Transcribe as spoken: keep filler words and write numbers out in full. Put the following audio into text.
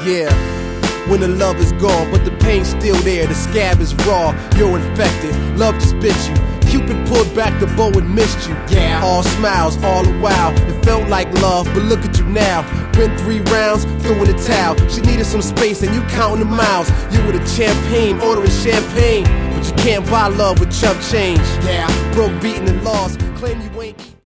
Yeah, when the love is gone, but the pain's still there, the scab is raw, you're infected, love just bit you. Cupid pulled back the bow and missed you. Yeah, all smiles, all the while. It felt like love, but look at you now. Went three rounds, threw in the towel. She needed some space and you counting the miles. You were the champagne, ordering champagne, but you can't buy love with chump change. Yeah, broke, beaten and lost, claim you ain't